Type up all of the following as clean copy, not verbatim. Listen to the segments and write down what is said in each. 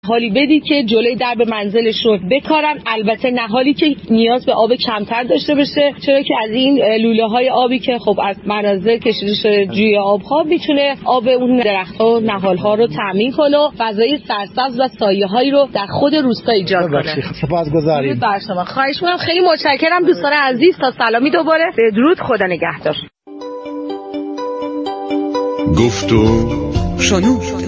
نهالی بدید که جلوی درب منزلش رو بکارن. البته نهالی که نیاز به آب کمتر داشته باشه، چرا که از این لوله‌های آبی که خب از منازل کشیده شده جوی آبها میتونه آب اون درخت‌ها و نهال‌ها رو تامین کنه و فضای سرسبز و سایه‌هایی رو در خود روستا ایجاد کنه. سپاسگزاریم. بر شما. خواهش می‌کنم. خیلی متشکرم دوستان عزیز. تا سلامی دوباره. بدرود. خدا نگهدار. گفتو شنود.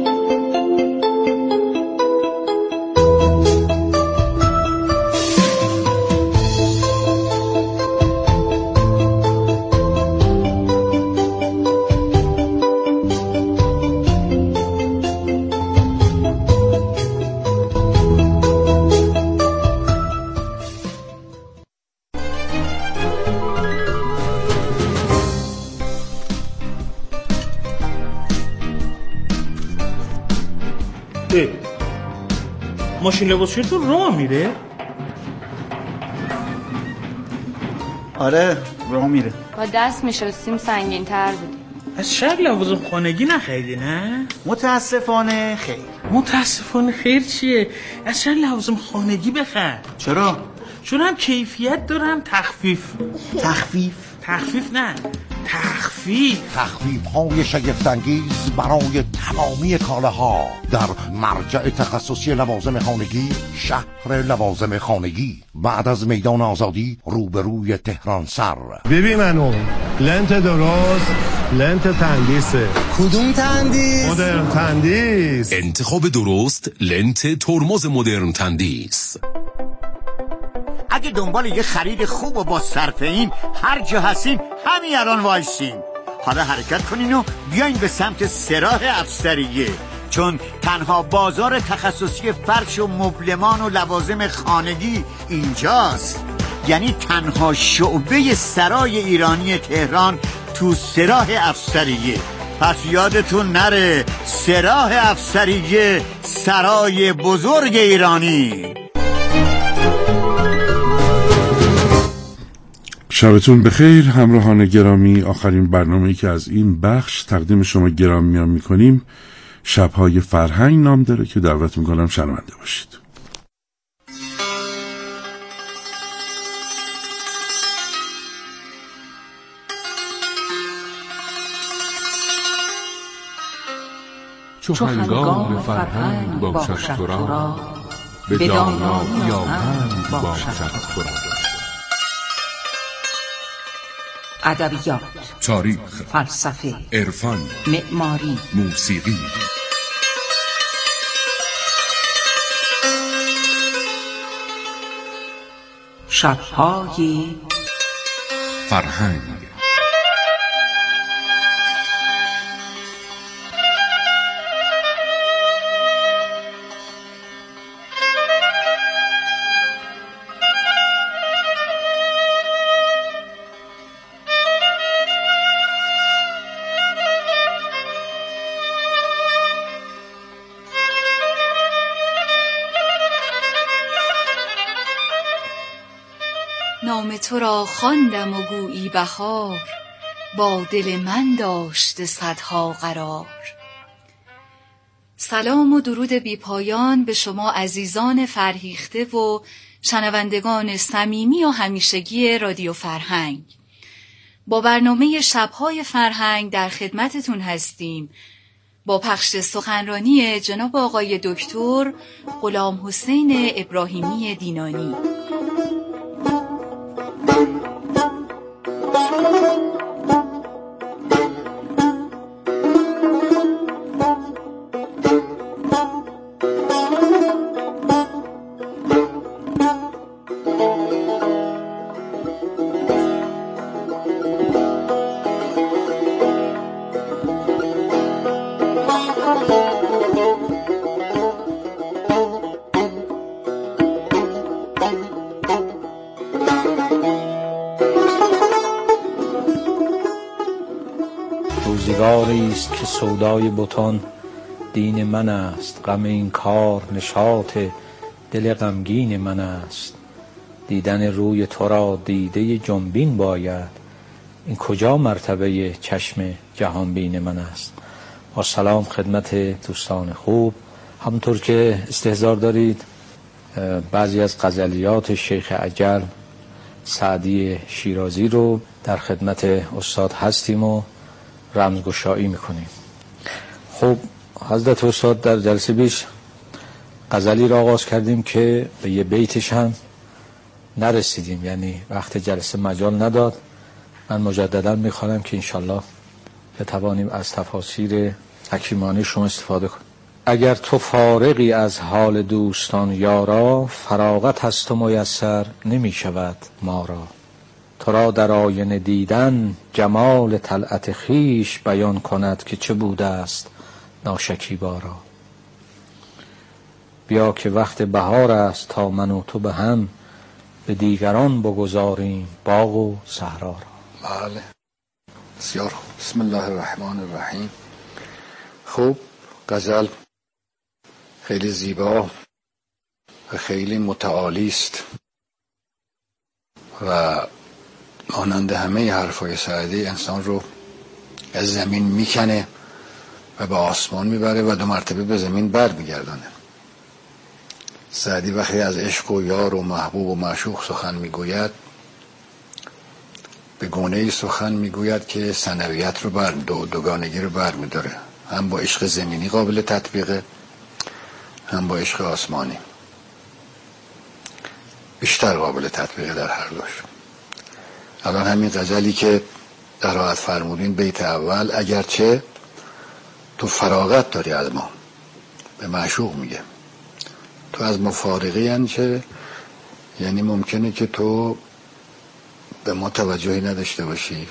ماشین لباسشویی تو راه میره؟ آره راه میره. با دست میشستیم سنگین تر بودیم. از شب لوازم خانگی نخریدی نه؟ متاسفانه خیر. متاسفانه خیر چیه؟ از شب لوازم خانگی بخر. چرا؟ چون هم کیفیت دارم تخفیف نه تخفیف های شگفت‌انگیز برای تمامی کالاها در مرجع تخصصی لوازم خانگی، شهر لوازم خانگی، بعد از میدان آزادی روبروی تهران سر. ببین منو لنت درست، لنت تندیسه. کدوم تندیس؟ مدرن تندیس. انتخاب درست لنت ترمز مدرن تندیس. اگه دنبال یه خرید خوب و با صرفه‌این هر جا هستین همین الان وایسین. حالا حرکت کنین و بیاین به سمت سراح افسریه، چون تنها بازار تخصصی فرش و مبلمان و لوازم خانگی اینجاست. یعنی تنها شعبه سرای ایرانی تهران تو سراح افسریه. پس یادتون نره سراح افسریه، سرای بزرگ ایرانی. شبتون بخیر همراهان گرامی. آخرین برنامه‌ای که از این بخش تقدیم شما گرامیان می‌کنیم شب‌های فرهنگ نام داره که دعوت می‌کنم شنونده باشید. چو هنگام فرهنگ باشد تو را، به دانایی آهنگ باشد تو را. ادبیات، تاریخ، فلسفه، عرفان، معماری، موسیقی. شب‌های فرهنگ. نام تو را خواندم و گویی بهار، با دل من داشته صدها قرار. سلام و درود بی پایان به شما عزیزان فرهیخته و شنوندگان صمیمی و همیشگی رادیو فرهنگ. با برنامه شب‌های فرهنگ در خدمتتون هستیم با پخش سخنرانی جناب آقای دکتر غلامحسین ابراهیمی دینانی. روزگاری است که سودای بتان دین من است، غم این کار نشاط دل غمگین من است. دیدن روی تو را دیده جنبین باید، این کجا مرتبه چشم جهان بین من است. با سلام خدمت دوستان خوب، همونطور که استحضار دارید بعضی از غزلیات شیخ اجل سعدی شیرازی رو در خدمت استاد هستیم و رمزگشایی میکنیم. خب حضرت استاد در جلسه پیش غزلی را آغاز کردیم که به یه بیتش هم نرسیدیم، یعنی وقت جلسه مجال نداد. من مجددا میخوام که انشالله بتوانیم از تفاسیر حکیمانه شما استفاده کنیم. اگر تو فارغی از حال دوستان یارا، فراغت هست و میسر نمی شود ما را. تو را در آینه دیدن جمال طلعت خویش، بیان کند که چه بوده است ناشکیبا را. بیا که وقت بهار است تا من و تو به هم، به دیگران بگذاریم باغ و صحرا را. بله بسیار خوب. بسم الله الرحمن الرحیم. خوب، غزل خیلی زیبا و خیلی متعالی است و مانند همه حرفای سعدی انسان رو از زمین میکنه و به آسمان میبره و 2 مرتبه به زمین بر میگردانه. سعدی وقتی از عشق و یار و محبوب و معشوق سخن میگوید، به گونه‌ای سخن میگوید که ثانویت رو بر دوگانگی رو بر میداره. هم با عشق زمینی قابل تطبیقه، هم با عشق آسمانی بیشتر قابل تطبیقه در هر دوش. الان همین غزلی که قرائت فرمودین بیت اول، اگرچه تو فراغت داری از ما، به معشوق میگه تو از مفارقی انچه، یعنی ممکنه که تو به ما توجهی نداشته باشی،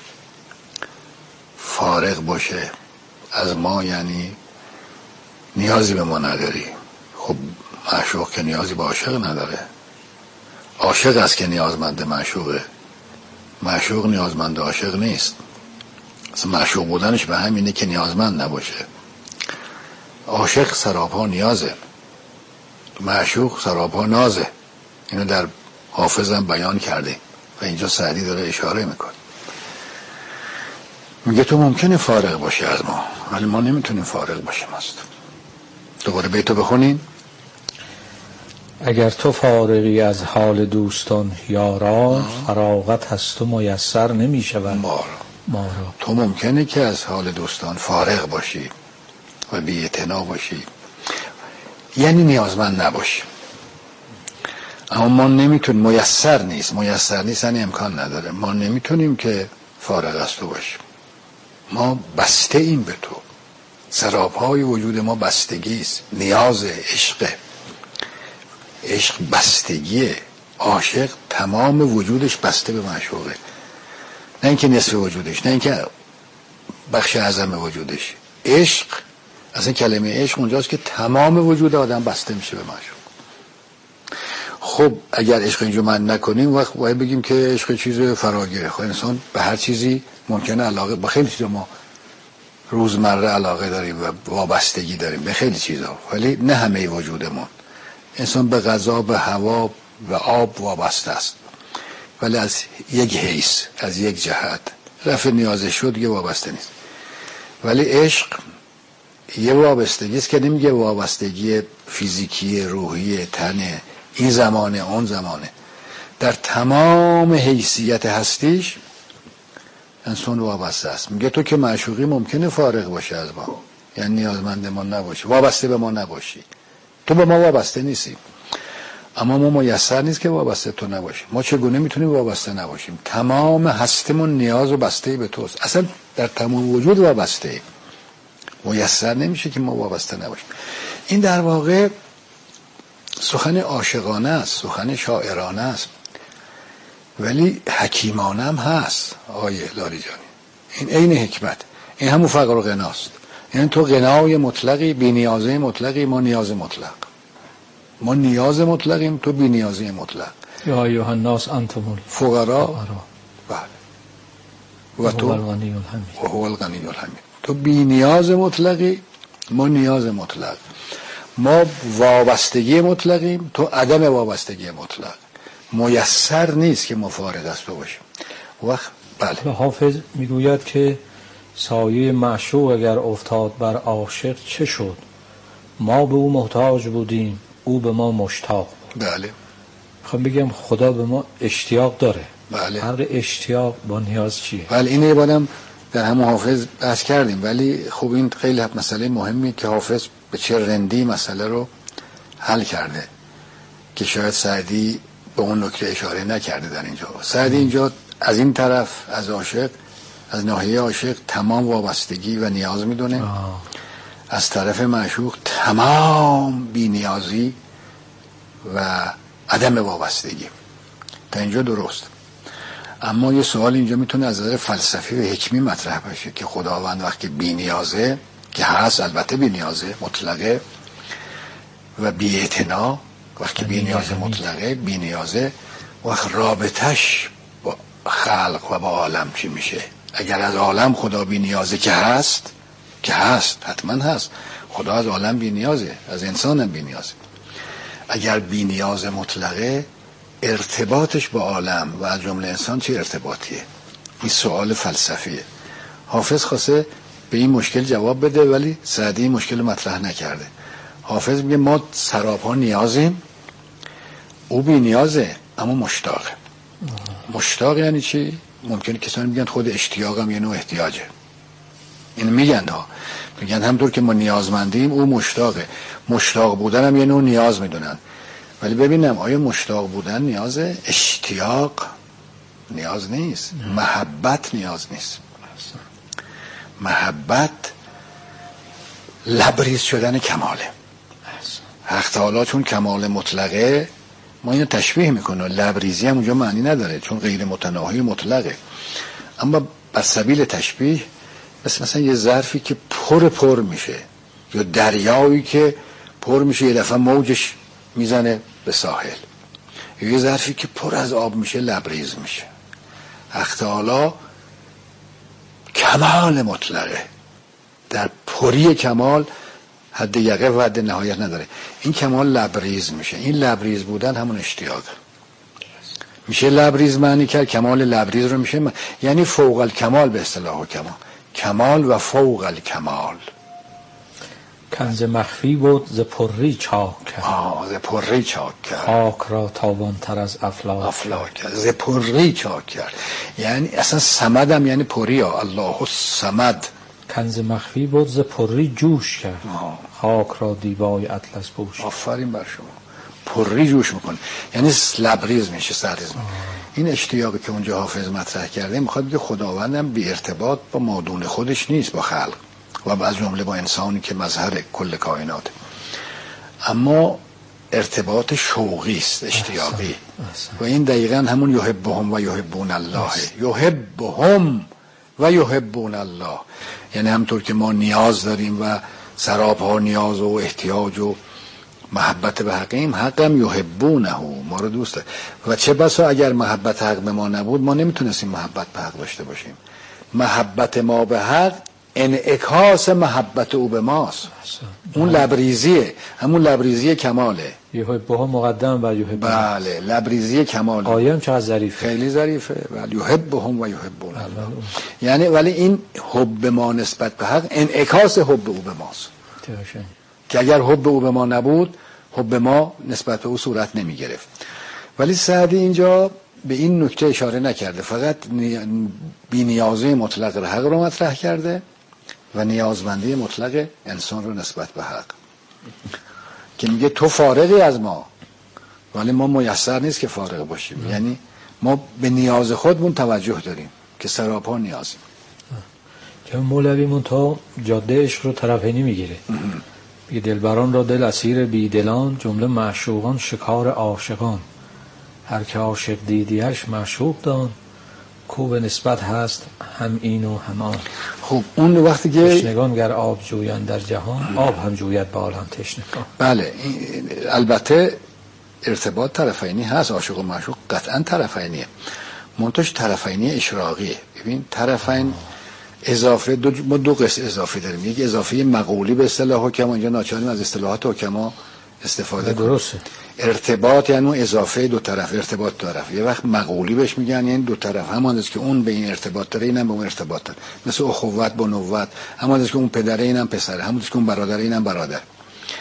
فارغ باشه از ما، یعنی نیازی به ما نداری. خب معشوق که نیازی به عاشق نداره، عاشق است که نیازمند معشوقه، معشوق نیازمند عاشق نیست. اصلا معشوق بودنش به همینه که نیازمند نباشه. عاشق سراپا نیازه، معشوق سراپا نازه. اینو در حافظم بیان کرده و اینجا سعدی داره اشاره میکنه. میگه تو ممکنه فارغ باشی از ما، ولی ما نمیتونیم فارغ باشیم از تو. دوباره بیتو بخونین. اگر تو فارغی از حال دوستان یارا، فراغت هست و میسر نمی شود ما را. تو ممکنه که از حال دوستان فارغ باشی و بی اعتنا باشی، یعنی نیازمند نباشی، اما ما نمیتونیم. میسر نیست یعنی امکان نداره. ما نمیتونیم که فارغ از تو باشیم. ما بسته ایم به تو. سراپای وجود ما بستگی است، نیاز عشق بستگیه. عاشق تمام وجودش بسته به معشوقه، نه اینکه نصف وجودش، نه اینکه بخش اعظم وجودش. عشق، اصلا کلمه عشق اونجاست که تمام وجود آدم بسته میشه به معشوق. خب اگر عشق اینجا من نکنیم، وقت باید بگیم که عشق چیز فراگیره. خب انسان به هر چیزی ممکنه علاقه، با خیلی چیزا ما روزمره علاقه داریم و وابستگی داریم به خیلی چیزا، ولی نه همه وجودمون. انسان به غذا، به هوا و آب وابسته است، ولی از یک حیث، از یک جهت. رفع نیازش شد یه وابسته نیست. ولی عشق یه وابستگی است که نمیگه وابستگی فیزیکی، روحی، تنه، این زمانه اون زمانه. در تمام حیثیت هستیش انسان وابسته است. میگه تو که معشوقی ممکنه فارغ باشه از ما، یعنی نیازمند ما نباشی، وابسته به ما نباشی. تو به ما وابسته نیستی، اما ما میسر نیست که وابسته تو نباشیم. ما چگونه میتونیم وابسته نباشیم؟ تمام هستمون نیاز و بسته به توست. اصلا در تمام وجود وابسته ایم. میسر نمیشه که ما وابسته نباشیم. این در واقع سخن عاشقانه است، سخن شاعرانه است، ولی حکیمانه هم هست. آیه لاری جانی، این عین حکمت، این همون فقر و غناست. یعنی تو غنای مطلقی، بی نیازه مطلقی، ما نیاز مطلق. ما نیاز مطلقیم، تو بی نیازه مطلق. یا ایها الناس انتم الفقراء، بله، و تو هو الغنی الحمید. تو بی نیاز مطلقی، ما نیاز مطلق. ما وابستگی مطلقیم، تو عدم وابستگی مطلق. میسر نیست که ما فارغ از تو باشیم. وقت بله. حافظ میگوید که سایه معشوق اگر افتاد بر عاشق چه شد؟ ما به او محتاج بودیم، او به ما مشتاق بود. بله. خب بگم خدا به ما اشتیاق داره. بله. فرق اشتیاق با نیاز چیه؟ بله اینه بادم در همون حافظ بحث کردیم، ولی خب این خیلی مسئله مهمی که حافظ به چه رندی مسئله رو حل کرده که شاید سعدی به اون نکته اشاره نکرده در اینجا. سعدی اینجا از این طرف از عاشق، از ناحیه عاشق تمام وابستگی و نیاز میدونه، از طرف معشوق تمام بی‌نیازی و عدم وابستگی. تا اینجا درست. اما یه سوال اینجا میتونه از نظر فلسفی و حکمی مطرح بشه که خداوند وقتی بی‌نیازه، که هست البته بی‌نیازه مطلقه و بی‌اعتنا، وقتی بی‌نیازه مطلقه بی‌نیازه، وقت رابطش با خلق و با عالم چی میشه؟ اگر از عالم خدا بی‌نیازه که هست حتما هست، خدا از عالم بی‌نیازه، از انسان هم بی‌نیازه. اگر بی‌نیاز مطلقه، ارتباطش با عالم و از جمله انسان چه ارتباطیه؟ این سوال فلسفیه. حافظ خواسته به این مشکل جواب بده، ولی سعدی این مشکل مطرح نکرده. حافظ میگه ما سراپا نیازیم، او بی نیازه اما مشتاقه. مشتاق یعنی چی؟ ممکنه کسانی میگن خود اشتیاق هم یه نوع احتیاجه. این میگن ها، میگن همطور که ما نیازمندیم او مشتاقه. مشتاق بودن هم یه نوع نیاز میدونن. ولی ببینم آیا مشتاق بودن نیازه؟ اشتیاق نیاز نیست. محبت نیاز نیست. محبت لبریز شدن کماله. حق تعالی چون کمال مطلقه، ما اینو تشبیه میکنه. لبریزی هم اونجا معنی نداره چون غیر متناهی مطلقه، اما بر سبیل تشبیه مثلا یه ظرفی که پر میشه، یا دریایی که پر میشه یه دفعه موجش میزنه به ساحل، یا یه ظرفی که پر از آب میشه لبریز میشه. حق تعالی کمال مطلقه، در پری کمال حد یقه و حد نهایت نداره. این کمال لبریز میشه. این لبریز بودن همون اشتیاق میشه. لبریز معنی کرد کمال لبریز رو میشه یعنی فوق الکمال به اصطلاح کمال و فوق الکمال. کنز مخفی بود ز پری چاک کرد. ز پری چاک کرد. خاک را تابانتر از افلاک کرد. ز پری چاک کرد یعنی اصلا صمدم یعنی پری ها. الله الصمد. کنز مخفی بود ز پری جوش کرد. خاک را دیبای اطلس پوش. آفرین بر شما. پری جوش میکنه یعنی لبریز میشه، سرریز میشه. این اشتیاقی که اونجا حافظ مطرح کرده میخواد بگه خداوندم بی ارتباط با مادون خودش نیست، با خلق و از جمله با انسانی که مظهر کل کائنات، اما ارتباط شوقی است، اشتیاقی. و این دقیقاً همون یحبهم و یحبون الله. یحبهم و یحبون الله یعنی همطور که ما نیاز داریم و سراپا نیاز و احتیاج و محبت به حقیم، حقم یحبونه، ما رو دوست داره. و چه بسا اگر محبت حق به ما نبود ما نمیتونستیم محبت به حق داشته باشیم. محبت ما به حق انعکاس محبت او به ماست. اون لبریزیه، همون لبریزی کماله. یحبها مقدم بر یحب. بله لبریزی کماله. آیه چقدر ظریفه، خیلی ظریفه. ولی یحبهم و یحبون الله یعنی ولی این حب ما نسبت به حق انعکاس حب او به ماست که اگر حب او به ما نبود حب ما نسبت به او صورت نمی گرفت. ولی سعدی اینجا به این نکته اشاره نکرده، فقط بی‌نیازی مطلق حق رو مطرح کرده و نیازمندی مطلق انسان رو نسبت به حق، که میگه تو فارغی از ما ولی ما میسر نیست که فارغ باشیم. یعنی ما به نیاز خودمون توجه داریم که سراپا نیازیم. که مولویمون تا جاده عشق رو طرفینی میگیره، بی دلبران را دل اسیر بی دلان، جمله معشوقان شکار عاشقان. هر که عاشق دیدیش معشوق دان، کو به نسبت هست هم این و هم آن. خب اون وقتی که تشنگان گر آب جویند در جهان، آب هم جوید به عالم تشنگان. بله البته ارتباط طرفینی هست، عاشق و معشوق قطعا طرفینیه، منتش طرفینی اشراقیه. ببین طرفین اضافه ما دو قسم اضافه داریم، یک اضافه مقولی به اصطلاح حکما، اینجا ناچاریم از اصطلاحات حکما استفاده کنیم. درسته. ارتباط یعنی اون اضافه دو طرف، ارتباط دو طرف. یه وقت مقولی بهش میگن یعنی دو طرف، همون است که اون به این ارتباط داره اینم به اون ارتباط داره، مثل اخوت با نوت، همون است که اون پدره اینم پسره، همون است که اون برادر اینم برادر.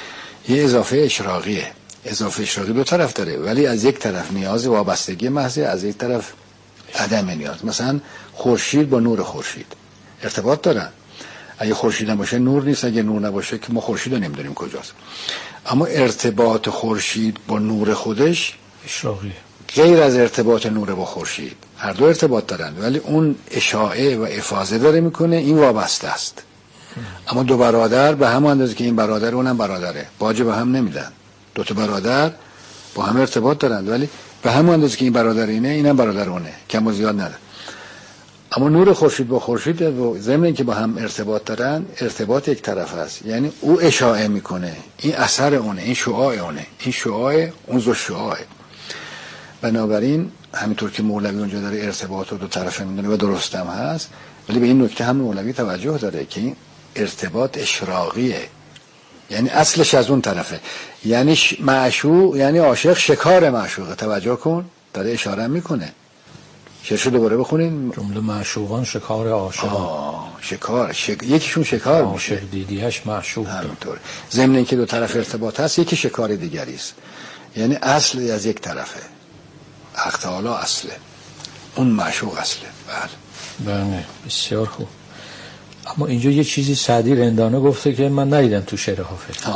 یه اضافه اشراقیه. اضافه اشراقی دو طرف داره، ولی از یک طرف نیاز وابستگی محض، از یک طرف عدم نیاز. مثلا خورشید با نور خورشید ارتباط دارن. اگه خورشید نباشه نور نیست، اگه نور نباشه که ما خورشید رو نمیدونیم کجاست. اما ارتباط خورشید با نور خودش اشراقی، غیر از ارتباط نور با خورشید. هر دو ارتباط دارن، ولی اون اشاعه و افاضه داره میکنه، این وابسته است. اما دو برادر به هم اندازه که این برادر اونم برادره، باجه به هم نمیدن. دو تا برادر با هم ارتباط دارن، ولی به هم اندازه که این برادر اینه، اینم برادر اونه، کم و زیاد نداره. اما نور خورشید با خورشید ضمن اینکه با هم ارتباط دارن، ارتباط یک طرف است. یعنی او اشاعه میکنه، این اثر اونه، این شعاع اونه، این شعاع اون ذو شعاعه. بنابراین همینطور که مولوی اونجا داره ارتباط رو دو طرفه میدونه و درست هم هست، ولی به این نکته هم مولوی توجه داره که این ارتباط اشراقیه، یعنی اصلش از اون طرفه. یعنی معشوق، یعنی عاشق شکار معشوقه. توجه کن، داره اشاره میکنه. شعرشو دوباره بخونین. جمله معشوقان شکار عاشقان. یکیشون شکار میشه، عاشق دیدیش معشوق. همینطوره. ضمن اینکه دو طرف ارتباط هست، یکی شکار دیگری است. یعنی اصل از یک طرفه. حق تعالی اصله، اون معشوق اصله. بله بسیار خوب. اما اینجا یه چیزی سعدی رندانه گفته که من ندیدم تو شعر حافظ.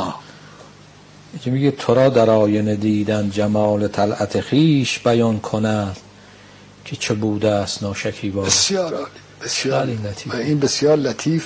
که میگه تو را در آینه دیدن جمال طلعت خویش بیان کند که چه بوده است ناشکیبا. بسیار عالی، بسیار لطیف. این بسیار لطیف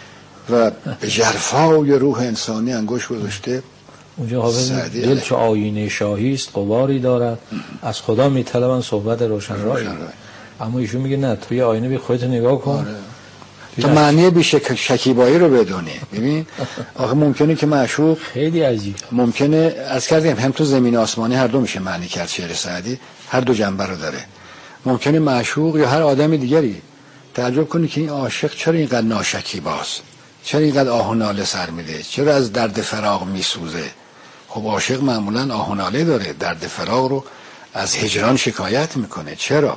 و به ژرفای روح انسانی انگوش گذاشته. اونجا حافظ دل چه آینه شاهی است قباری دارد، از خدا میطلبن صحبت روشن رای. اما ایشون میگه نه، توی آینه بی خودت نگاه کن. تو معنی بی شکیبایی رو بدونی. ببین آخه ممکنه که معشوق، خیلی عجیب، ممکنه از کردیم هم تو زمین آسمانی هر دو میشه معنی کرد. شعر سعدی هر دو جنبه رو داره. ممکنه معشوق یا هر آدم دیگری تعجب کنه که این عاشق چرا اینقدر ناشکیباست، چرا اینقدر آه و ناله سر میده، چرا از درد فراق میسوزه. خب عاشق معمولا آه و ناله داره، درد فراق رو از هجران شکایت میکنه. چرا؟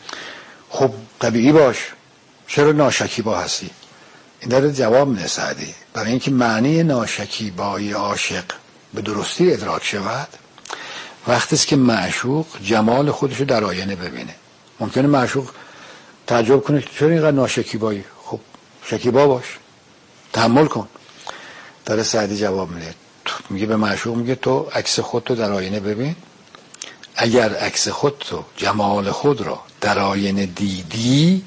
خب طبیعی باش، چرا ناشکیبا هستی؟ این داره جواب میده سعدی. برای اینکه معنی ناشکیبایی عاشق به درستی ادراک شود وقتی است که معشوق جمال خودشو در آینه ببینه. ممکنه معشوق تعجب کنه چرا اینقدر ناشکیبایی؟ خب شکیبا باش، تحمل کن. داره سعدی جواب میده، میگه به معشوق، میگه تو عکس خودتو در آینه ببین. اگر عکس خودتو، جمال خود را در آینه دیدی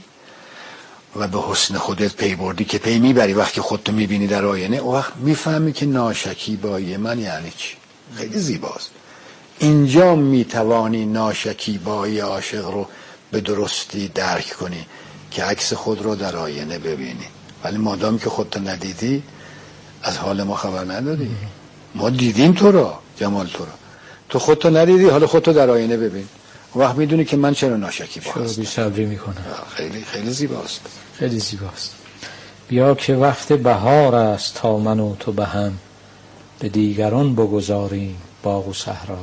و به حسن خودت پی بردی، که پی میبری وقتی خودتو میبینی در آینه، اون وقت میفهمی که ناشکیبایی من یعنی چی. خیلی زیباست. اینجا میتوانی ناشکیبایی عاشق رو به درستی درک کنی که عکس خود رو در آینه ببینی. ولی مادام که خودتو ندیدی از حال ما خبر نداری. ما دیدیم تو را، جمال تو را، تو خودتو ندیدی، حالا خودتو در آینه ببین. وقت میدونی که من چرا ناشکیبا هستم. چرا بی‌صبری میکنم. خیلی خیلی زیباست، خیلی زیباست. بیا که وقت بهار است تا من و تو به هم به دیگران بگذاریم باغ و صحرا.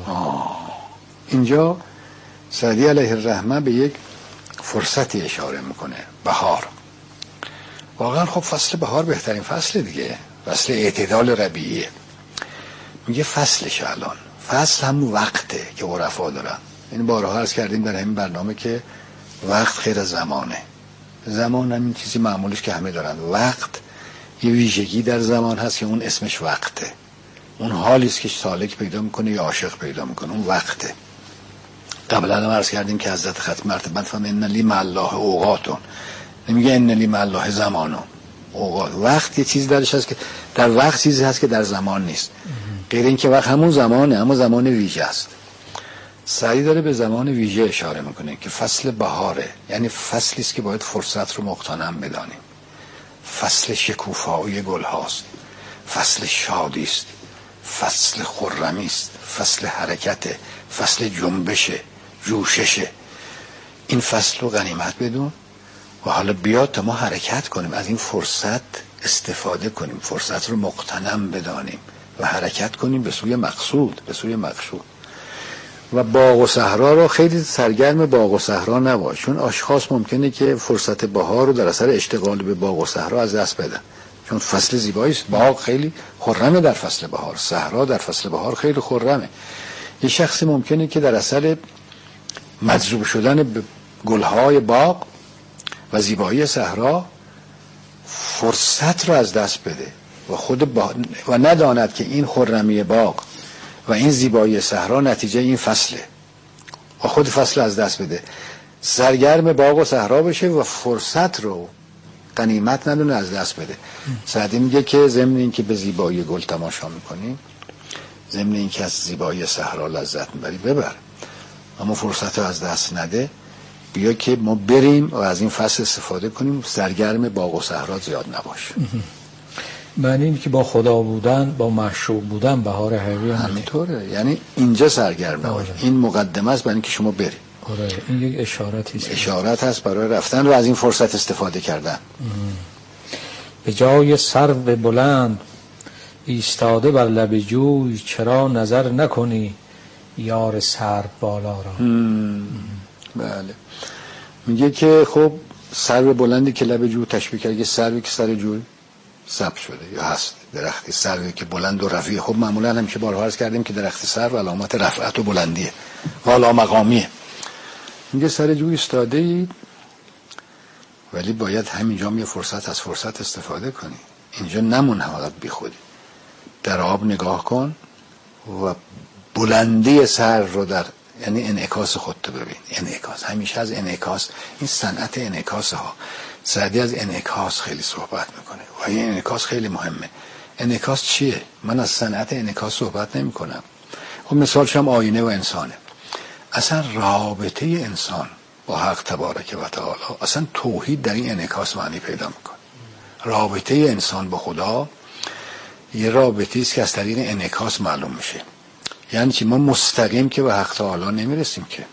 اینجا سعدی علیه الرحمه به یک فرصتی اشاره میکنه. بهار، واقعا خب فصل بهار بهترین فصل دیگه، فصل اعتدال ربیعیه. میگه فصلش الان، فصل هم وقته که عرفا دارن. این بارها عرض کردیم در همین برنامه که وقت خیر از زمانه. زمان همین چیزی معمولش که همه دارن. وقت یه ویژگی در زمان هست که اون اسمش وقته. اون حالی است که سالک پیدا میکنه یا عاشق پیدا میکنه، اون وقته. قبلا هم عرض کردیم که حضرت ختم مرتبه فهم ان لی مع الله اوقاتون، نمیگه ان لی مع الله زمانون. اوقات، وقت یه چیز درش هست که در وقت چیزی هست که در زمان نیست. غیر این که وقت همون زمانه، اما زمان ویژه است. سعدی داره به زمان ویژه اشاره میکنه که فصل بهاره، یعنی فصلی است که باید فرصت رو مغتنم بدانیم. فصل شکوفایی گل هاست، فصل شادی است، فصل خرمی است، فصل حرکت، فصل جنبش، جوشش. این فصل رو غنیمت بدون و حالا بیاد تا ما حرکت کنیم، از این فرصت استفاده کنیم، فرصت رو مغتنم بدانیم و حرکت کنیم به سوی مقصود، به سوی مقصود. و باغ و صحرا رو خیلی سرگرم باغ و صحرا نباش، چون اشخاص ممکنه که فرصت بهار رو در اثر اشتغال به باغ و صحرا از دست بدن، چون فصل زیبایی است. باغ خیلی خرمه در فصل بهار، صحرا در فصل بهار خیلی خرمه. یه شخصی ممکنه که در اثر مجذوب شدن به گلهای باغ و زیبایی صحرا فرصت رو از دست بده و نداند که این خرمی باغ و این زیبایی صحرا نتیجه این فصله و خود فصل از دست بده، سرگرم باغ و صحرا بشه و فرصت رو غنیمت ندونه از دست بده. سعدی میگه که ضمن این که به زیبایی گل تماشا میکنی، ضمن این که از زیبایی صحرا لذت میبری ببر، اما فرصت رو از دست نده. بیا که ما بریم و از این فصل استفاده کنیم، سرگرم باغ و صحرا زیاد نباشه. معنی این که با خدا بودن، با معشوق بودن بهار حقیقی همینطوره. یعنی اینجا سرگرم نباش. این مقدمه است برای اینکه شما برید. این یک اشارتی است. اشارت هست برای رفتن و از این فرصت استفاده کردن. به جای سرو بلند ایستاده بر لب جوی، چرا نظر نکنی یار سرو بالا را. بله. میگه که خب سرو بلندی که لب جوی تشبیه کرده، سروی که سر جوی ثبت شده یا هست، درختی سروی که بلند و رفیع. خب معمولا همیشه بارها عرض کردیم که درخت سرو علامت رفعت و بلندیه، والا مقامیه. میگه سر جوی ایستاده ای، ولی باید همینجا یه فرصت از فرصت استفاده کنی. اینجا نمون حالت بی خودی، در آب نگاه کن و بلندی سر رو در یعنی انعکاس خودت ببین. انعکاس، همیشه از انعکاس، این صنعت انعکاس ها، سعدی از انعکاس خیلی صحبت میکنه و این انعکاس خیلی مهمه. انعکاس چیه؟ من از صنعت انعکاس صحبت نمی کنم. خب مثالش هم آینه و انسانه. اصلا رابطه انسان با حق تبارک و تعالی، اصلا توحید در این انعکاس معنی پیدا میکنه. رابطه انسان با خدا یه رابطه است که از طریق انعکاس معلوم میشه. یعنی چی؟ ما مستقیم که به حق تعالی نمیرسیم که.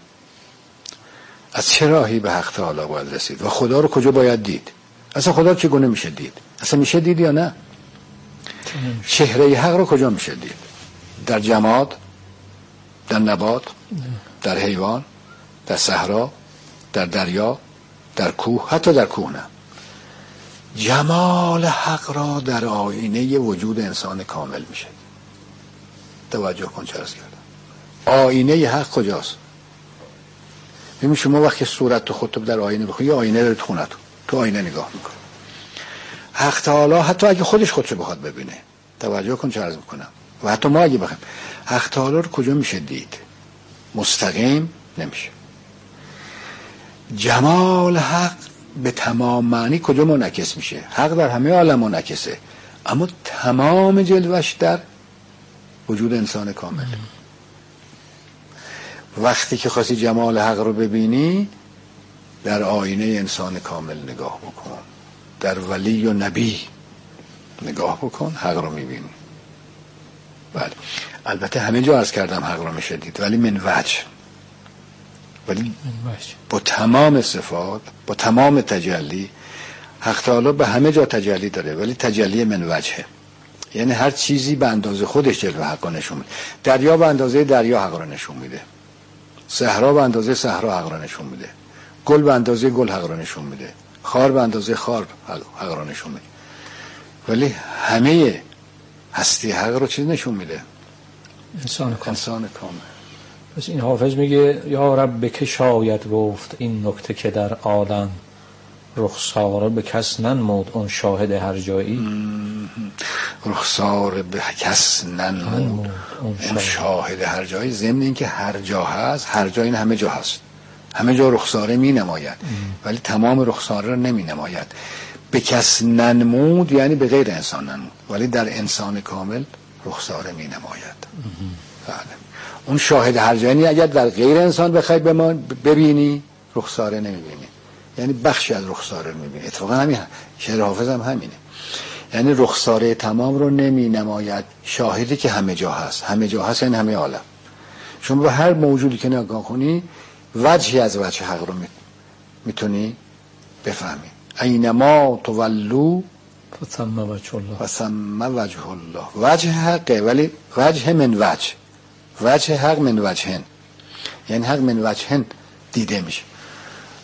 از چه راهی به حق تعالی باید رسید و خدا رو کجا باید دید؟ اصلا خدا چگونه میشه دید؟ اصلا میشه دید یا نه؟ چهره حق رو کجا میشه دید؟ در جماد، در نبات، در حیوان، در صحرا، در دریا، در کوه، حتی در کوه نه. جمال حق را در آینه وجود انسان کامل میشه. توجه کن چه عرض کردم. آینه حق کجاست؟ ببین شما وقتی صورت تو خودت در آینه بخونی، یه آینه داره تو خونتون، تو آینه نگاه میکنی. حق تعالی حتی اگه خودش خودشو بخواد ببینه، توجه کن چه عرض میکنم، و حتی ما اگه بخوایم حق تعالی رو کجا میشه دید؟ مستقیم نمیشه. جمال حق به تمام معنی کجا منعکس میشه؟ حق در همه عالم منعکسه، اما تمام جلوش در وجود انسان کامل. وقتی که خواستی جمال حق رو ببینی، در آینه انسان کامل نگاه بکن، در ولی و نبی نگاه بکن، حق رو میبینی. بله، البته همه جا عرض کردم حق رو میشه دید، ولی من وجه، ولی با تمام صفات، با تمام تجلی. حق تعالی به همه جا تجلی داره، ولی تجلی من وجهه، یعنی هر چیزی به اندازه خودش جلوه حق رو نشون میده. دریا به اندازه دریا حق رو نشون میده، صحرا به اندازه صحرا حق رو نشون میده، گل به اندازه گل حق رو نشون میده، خار به اندازه خار حق رو نشون میده، ولی همه هستی حق رو چیز نشون میده؟ انسان کامل. پس این حافظ میگه یا رب به که شاید گفت این نکته که در عالم رخساره به کس ننمود اون شاهد هر جایی. رخساره به کس ننمود اون شاهد هر جایی. ضمن این که هر جا هست، هر جا این همه جا هست، همه جا رخساره می نماید، ولی تمام رخساره رو نمی نماید. به کس ننمود یعنی به غیر انسان ننمود، ولی در انسان کامل رخساره می نماید. اون شاهد هر جایی اگر در غیر انسان بخوای ببینی، رخساره نمی بینی، یعنی بخشی از رخساره رو می‌بینی. اتفاقا همین شعر حافظ هم همینه، یعنی رخساره تمام رو نمی نماید، شاهدی که همه جا هست. همه جا هست یعنی همه عالم. شما به هر موجودی که نگاه کنی، وجهی از وجه حق رو میتونی بفهمی. اینما تولو فثم وجه الله، فثم وجه الله. وجه حقه، ولی وجه من وجه، وجه حق من وجهن، یعنی حق من وجهن دیده میشه.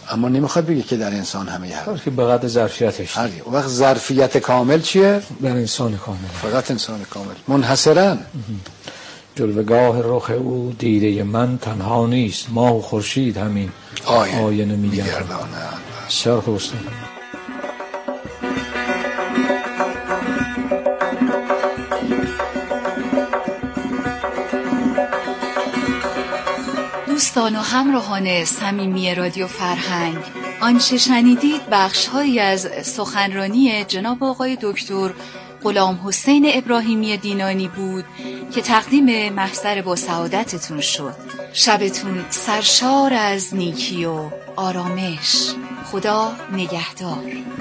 اما نمیخواد بگه که در انسان همه هست که به قدر ظرفیتش. اون وقت ظرفیت کامل چیه؟ در انسان کامل، فقط انسان کامل. منحصرا جلوگاه رخ او دیده من تنها نیست، ماه و خورشید همین آینه میگردانند. بسیار خوب است. دوستان و همراهان صمیمی رادیو فرهنگ، آنچه شنیدید بخش‌هایی از سخنرانی جناب آقای دکتر غلام حسین ابراهیمی دینانی بود که تقدیم محضر با سعادتتون شد. شبتون سرشار از نیکی و آرامش. خدا نگهدار.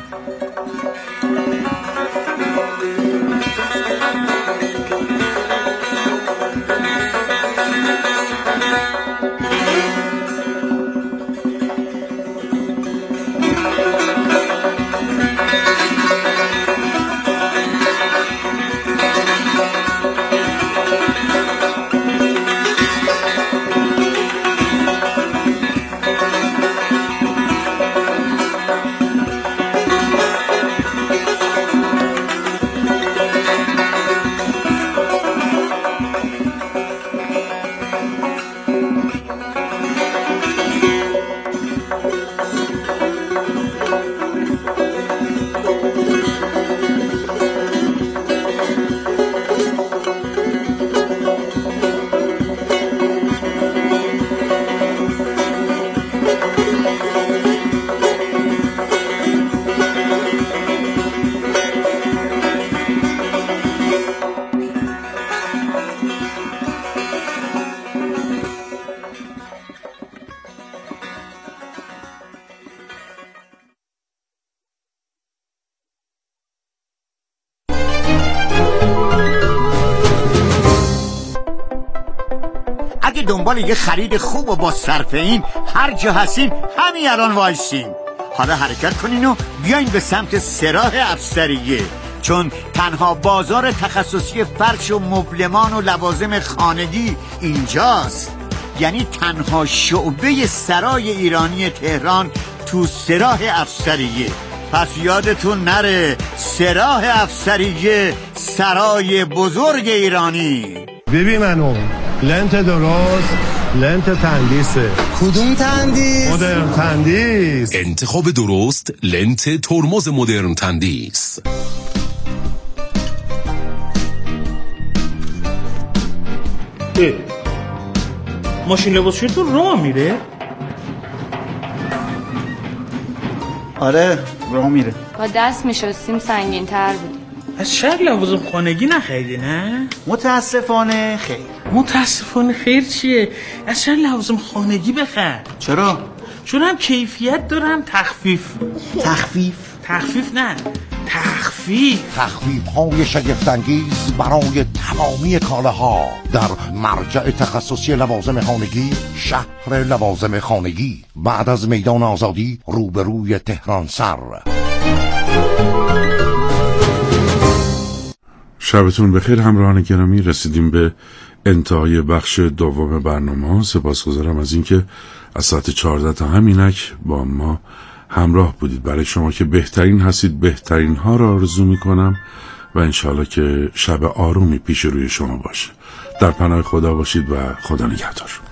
دنبال یه خرید خوب و با صرفه این هر جا هستین همین الان وایسین. حالا حرکت کنین و بیاین به سمت سراح افسریه، چون تنها بازار تخصصی فرش و مبلمان و لوازم خانگی اینجاست. یعنی تنها شعبه سرای ایرانی تهران تو سراح افسریه. پس یادتون نره، سراح افسریه، سرای بزرگ ایرانی. ببین منو لنت درست، لنت تندیسه. کدوم تندیس؟ مدرن تندیس. انتخاب درست، لنت ترمز مدرن تندیس. ماشین لباسشویی تو راه میره؟ آره راه میره. با دست میشستیم سنگین تر بود. از شهر لوازم خانگی نخریدی نه؟ متاسفانه خیر. متاسفانه خیر چیه؟ از شهر لوازم خانگی بخر. چرا؟ چون هم کیفیت دارم تخفیف نه تخفیف های شگفت‌انگیز برای تمامی کالاها در مرجع تخصصی لوازم خانگی، شهر لوازم خانگی، بعد از میدان آزادی روبروی تهران سر. شبتون بخیر همراهان گرامی. رسیدیم به انتهای بخش دوم برنامه. سپاسگزارم از اینکه از ساعت 14 تا همینک با ما همراه بودید. برای شما که بهترین هستید، بهترین ها را آرزو میکنم و انشالله که شب آرومی پیش روی شما باشه. در پناه خدا باشید و خدا نگهدار.